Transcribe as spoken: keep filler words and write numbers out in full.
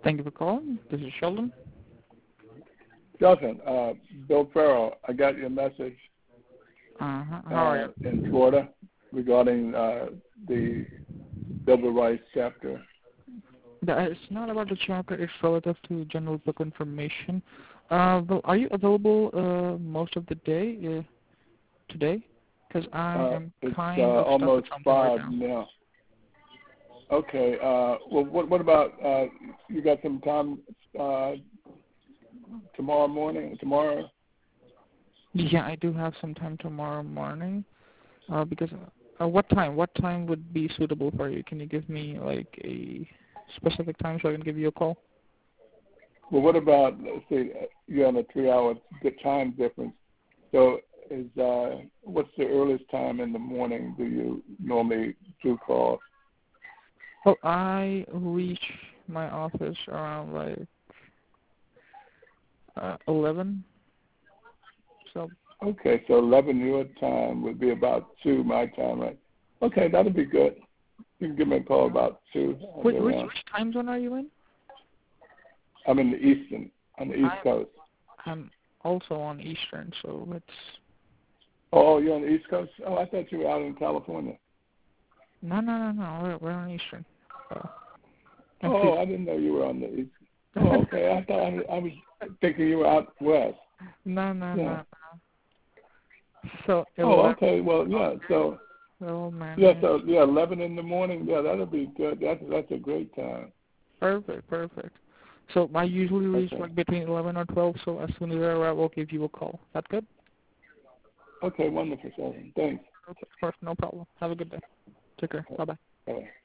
Thank you for calling. This is Sheldon. Sheldon, uh, Bill Farrell, I got your message Uh-huh. How uh, are you? in Florida regarding uh, the Civil Rights chapter. Yeah, it's not about the chapter. It's relative to general book information. Uh, well, are you available uh, most of the day uh, today? Because I Uh, am it's uh, kind of stuck with almost something right five now. now. Okay. Uh, well, what, what about uh, you got some time uh, tomorrow morning? Tomorrow? Yeah, I do have some time tomorrow morning. Uh, because uh, what time? What time would be suitable for you? Can you give me like a specific time so I can give you a call? Well, what about, let's see, uh, you're on a three-hour di- time difference. So is uh, what's the earliest time in the morning do you normally do calls? Well, I reach my office around like uh, eleven. So Okay, so eleven your time would be about two my time, right? Okay, that'll be good. You can give me a call about two. I'll which be which, around. which time zone are you in? I'm in the Eastern, on the East I'm Coast. I'm also on Eastern, so it's Oh, you're on the East Coast? Oh, I thought you were out in California. no no no no. We're we're on Eastern. So I'm Oh, free. I didn't know you were on the East. Oh, okay. I thought I, I was thinking you were out west. no no Yeah. no no. So Oh, eleven. okay. Well, yeah. So Oh man. yeah, so yeah, eleven in the morning. Yeah, that'll be good. That's that's a great time. Perfect perfect. So I usually reach Okay. like between eleven or twelve. So as soon as I arrive, I'll give you a call. That good? Okay, wonderful, Sheldon. Thanks. Okay, of course, no problem. Have a good day. Take care. Bye bye. Bye.